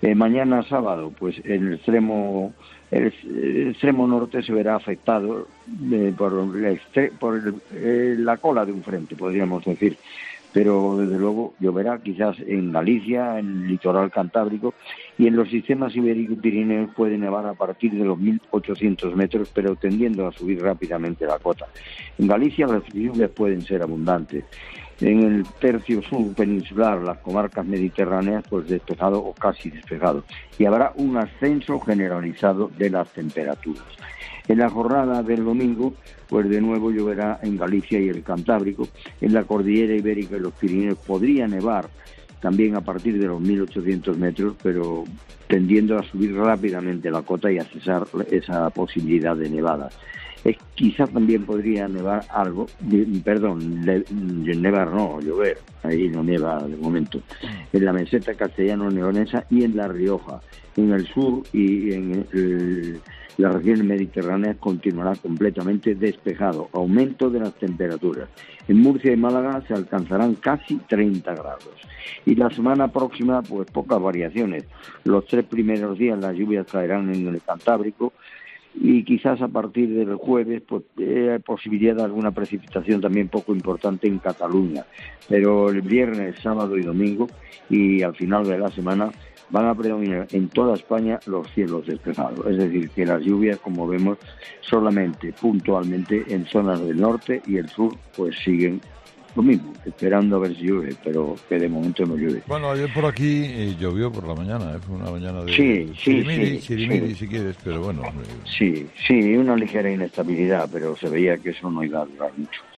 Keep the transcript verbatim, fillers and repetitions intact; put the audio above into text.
Eh, mañana sábado, pues en el extremo el, el extremo norte se verá afectado eh, por, el extre, por el, eh, la cola de un frente, podríamos decir. Pero desde luego lloverá quizás en Galicia, en el litoral cantábrico y en los sistemas ibérico y pirineos puede nevar a partir de los mil ochocientos metros, pero tendiendo a subir rápidamente la cota. En Galicia las lluvias pueden ser abundantes. En el tercio sur peninsular, las comarcas mediterráneas, pues despejado o casi despejado. Y habrá un ascenso generalizado de las temperaturas. En la jornada del domingo, pues de nuevo lloverá en Galicia y el Cantábrico. En la cordillera ibérica y los Pirineos podría nevar también a partir de los mil ochocientos metros, pero tendiendo a subir rápidamente la cota y a cesar esa posibilidad de nevadas. Es, quizá también podría nevar algo, perdón, le, nevar no, llover, ahí no nieva de momento, en la meseta castellano-leonesa y en La Rioja. En el sur y en el, las regiones mediterráneas continuará completamente despejado, aumento de las temperaturas. En Murcia y Málaga se alcanzarán casi treinta grados. Y la semana próxima, pues pocas variaciones. Los tres primeros días las lluvias caerán en el Cantábrico, y quizás a partir del jueves pues eh, posibilidad de alguna precipitación también poco importante en Cataluña, pero el viernes, sábado y domingo y al final de la semana van a predominar en toda España los cielos despejados, es decir, que las lluvias, como vemos, solamente puntualmente en zonas del norte y el sur pues siguen lo mismo, esperando a ver si llueve, pero que de momento no llueve. Bueno, ayer por aquí eh, llovió por la mañana, ¿eh? Fue una mañana de sí, sí, sirimiri, sí, sirimiri, sí. si quieres, pero bueno. Eh... Sí, sí, una ligera inestabilidad, pero se veía que eso no iba a durar mucho.